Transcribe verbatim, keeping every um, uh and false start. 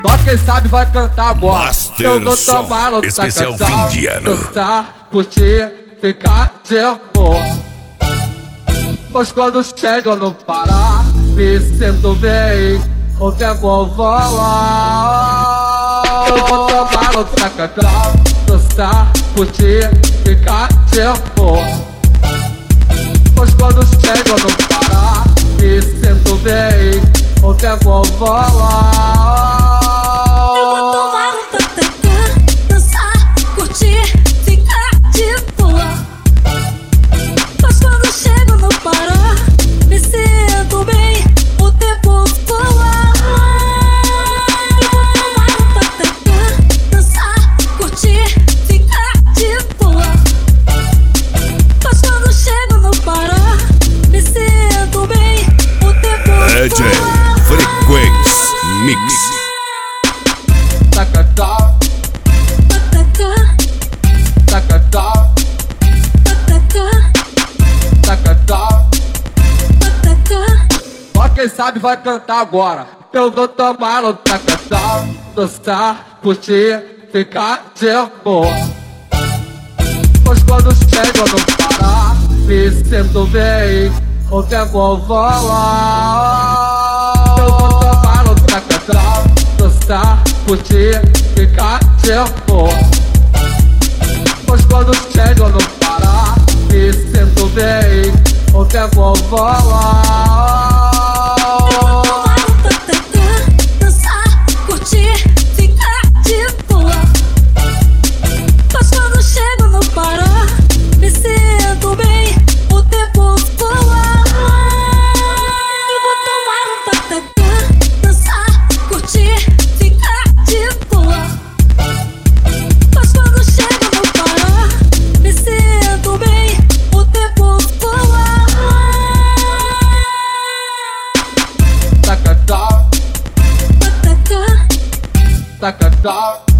Só quem sabe vai cantar agora. Master Eu vou Som, tomar no especial tacacá, fim de ano. dançar, curtir, ficar de amor. Pois quando chego no Pará, me sinto bem, o tempo voa. Eu vou tomar no tacacá, dançar, curtir, ficar de amor. Pois quando chego no Pará, me sinto bem, o tempo voa. Eu vou tomar um tacacá, dançar, curtir, ficar de boa. Mas quando chego no Pará, me sinto bem, o tempo voa. Eu vou tomar um tacacá, dançar, curtir, ficar de boa. Mas quando chego no Pará, me sinto bem, o tempo D J voa. Frequência Mix. Tacacá, Tacacá, tacacá, tacacá, tacacá. tacacá. Só quem sabe vai cantar agora. Eu vou tomar no tacacá, dançar, curtir, ficar de amor. Pois quando chego no Pará, me sinto bem, o tempo voa. Eu vou tomar no tacacá, dançar, curtir, ficar de amor. Pois quando chego no Pará, me sinto bem, o tempo voa. Eu vou tomar um tacacá, dançar, curtir, ficar de boa. Mas quando chego no Pará, me sinto bem, o tempo voa. Eu vou tomar um tacacá, dançar, curtir, ficar de boa. Mas quando chego no Pará, me sinto bem, o tempo voa. Tacacá, Tacacá, tacacá,